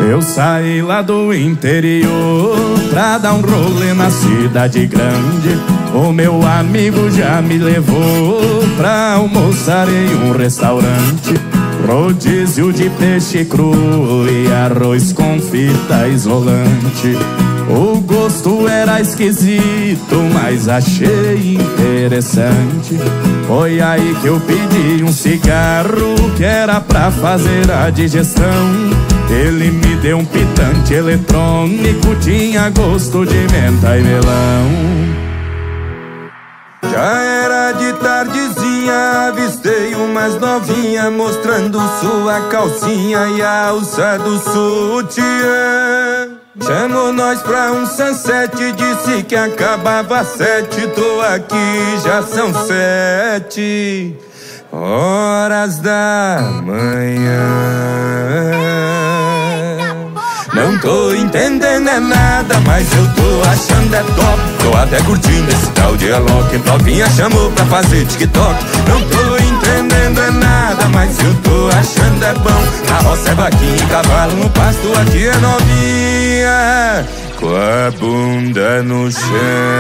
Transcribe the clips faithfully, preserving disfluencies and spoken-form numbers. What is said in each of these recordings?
Eu saí lá do interior pra dar um rolê na cidade grande. O meu amigo já me levou pra almoçar em um restaurante. Rodízio de peixe cru e arroz com fita isolante. O gosto era esquisito, mas achei interessante. Foi aí que eu pedi um cigarro que era pra fazer a digestão. Ele me deu um pitante eletrônico, tinha gosto de menta e melão. Já era de tardezinha, avistei umas novinha mostrando sua calcinha e a alça do sutiã. Chamou nós pra um sunset, disse que acabava às sete. Tô aqui, já são sete horas da manhã. Não tô entendendo é nada, mas eu tô achando é top. Tô até curtindo esse tal de Alok. Novinha chamou pra fazer TikTok. Não tô entendendo é nada, mas eu tô achando é bom. A roça é vaquinha, cavalo no pasto, aqui é novinha com a bunda no chão.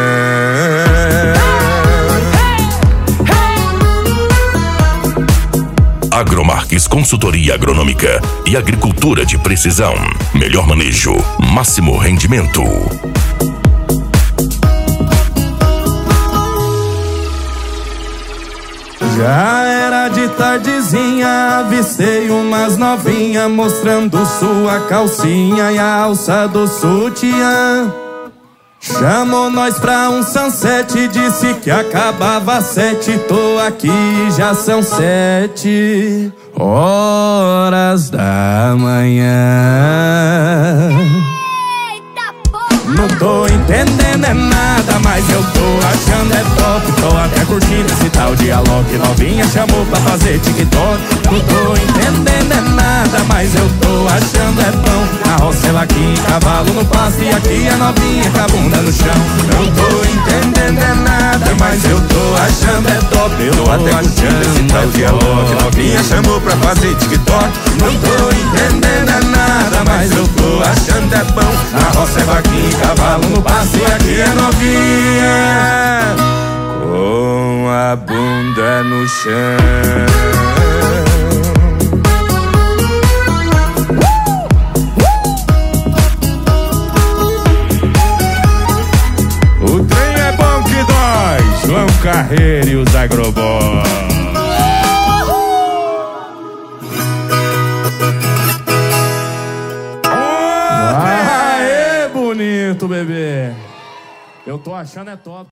Agromarques Consultoria Agronômica e Agricultura de Precisão. Melhor manejo, máximo rendimento. Já era de tardezinha, avistei umas novinha mostrando sua calcinha e a alça do sutiã. Chamou nós pra um sunset, disse que acabava às sete. Tô aqui, já são sete horas da manhã. Não tô entendendo é nada, mas eu tô achando é top. Tô até curtindo esse tal de Alok. Novinha chamou pra fazer TikTok. Não tô entendendo é nada, mas eu tô achando é bom. A roça é vaquinha, cavalo no pasto, e aqui é novinha com a bunda no chão. Não tô entendendo é nada, mas eu tô achando é top. Eu tô até curtindo esse tal de Alok. Novinha chamou pra fazer TikTok. Não tô entendendo é nada, mas eu tô achando é bom. A roça é vaquinha, cavalo no pasto, e aqui é novinha com a bunda no chão. O trem é bom que dói, João Carreiro e os Agroboys. Aê, bonito, bebê. Eu tô achando é top.